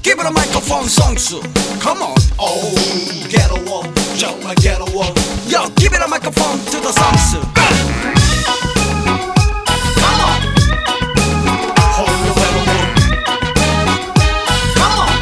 Give it a microphone 성수. Come on. Oh, 괴로워. 정말 괴로워. Yo, give it a microphone to the 성수. Come on. 홀로 외로워. Come on.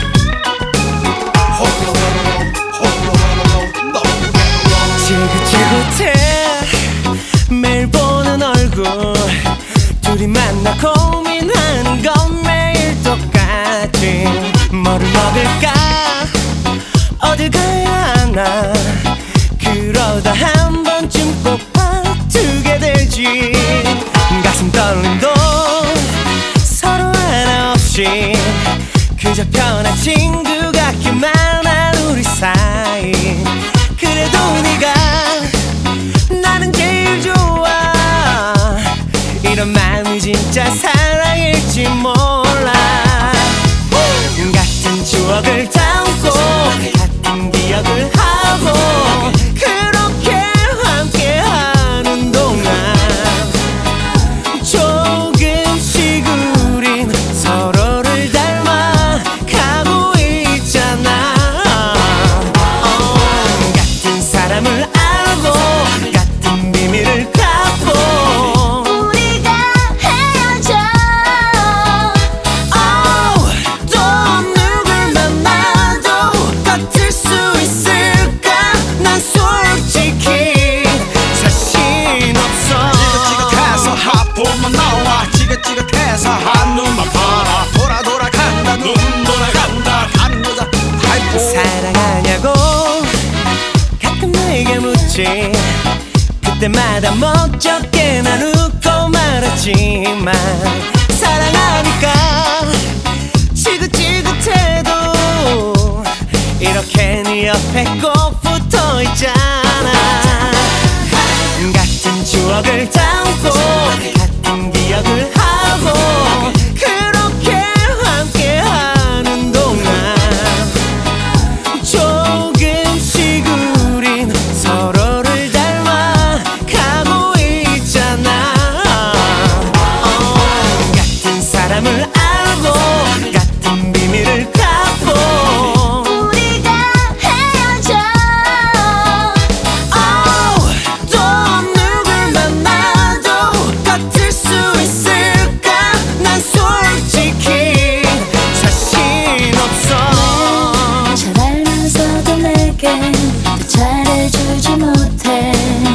홀로 외로워. 홀로 외로워. 너무 외로워. 지긋지긋해 매일 보는 얼굴 둘이 만나 고민하는 건 매일 똑같지. 뭐를 먹을까 어딜 가야 하나 그러다 한 번쯤 꼭 봐두게 되지. 가슴 떨림도 서로 하나 없이 그저 편한 친구 같기만 한 우리 사이. 그래도 네가 나는 제일 좋아. 이런 마음이 진짜 사랑일지 몰라. 같은 추억을 담고 같은 기억을 하고 그렇게 함께하는 동안 조금씩 우린 서로를 닮아 가고 있잖아. 같은 사람을 알고 같은 비밀을 갖고 우리가 헤어져. 또 누굴 만나도 같을 수 있을까. 난 솔직히 자신 없어. 지긋지긋해서 하품만 나와. 지긋지긋해서 한눈만 봐라. 돌아 돌아간다 눈 돌아간다 한 여자 하이포. 사랑하냐고 가끔 내게 묻지. 그때마다 멋쩍게 난 웃고 말았지만 사랑하니까 지긋지긋해도 이렇게 네 옆에 꼭 붙어 있잖아. 같은 추억을 담고 같은 기억을 하고 그렇게 함께하는 동안 조금씩 우린 서로를 닮아 가고 있잖아. 같은 사람을 알고 같은 비밀을 갖고 우리가 헤어져. 또 누굴 만나도 같을 수 있을까. 난 솔직히 자신 없어. 잘 알면서도 내게 더 잘해주지 못해.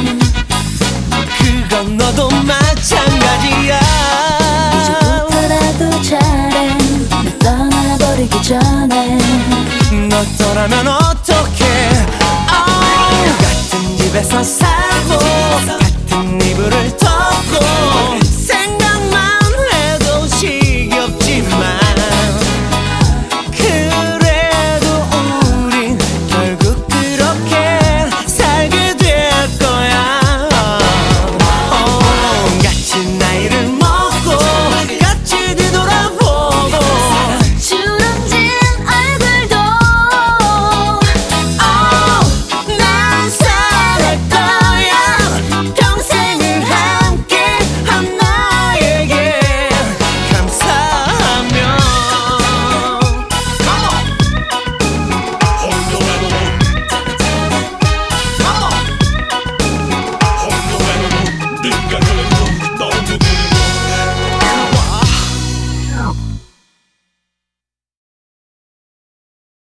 그건 너도 마찬가지야. 이제부터라도 잘해. 나 떠나버리기 전에. 너 떠나면 어떡해. 같은 집에서